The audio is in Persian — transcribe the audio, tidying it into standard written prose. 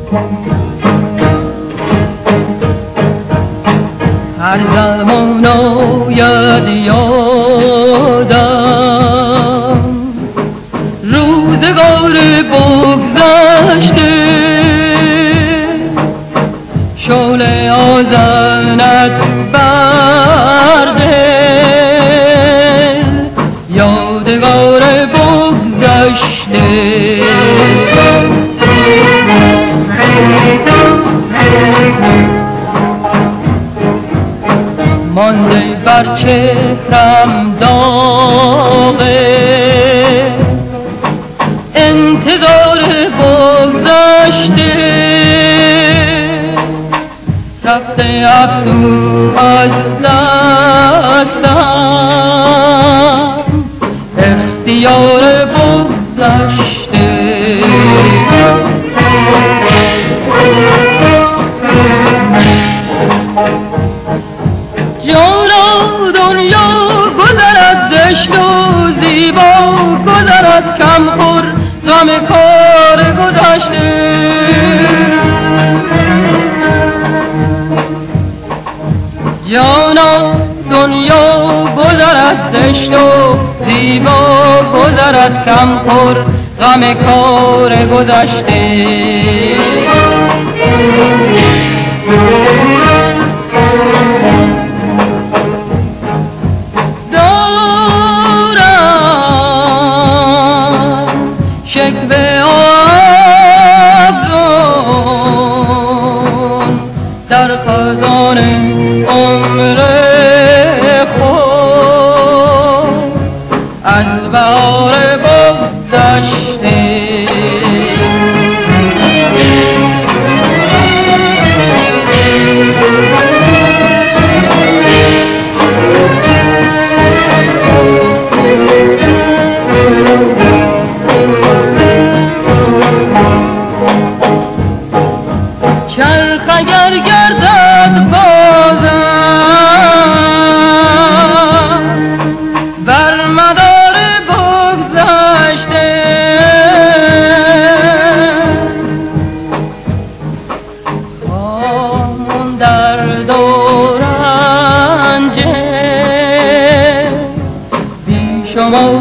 هر زمان آید یادم روزگار بگذشته، شعله آزند بر دل یادگار بگذشته. مانده بر چهرم داغ انتظار بگذشته، رفته افسوس از دستم اختیار بگذشته. جانا دنیا گذرد زشت و زیبا گذرد کم خور غم کار گذشته. جانا دنیا گذرد زشت و زیبا گذرد کم خور غم کار گذشته. شکوه افزون در خزان عمر خود از بهار بگذشته. چرخ اگر گردد بازم بر مدار بگذشته، خواهم در دورنج بی شما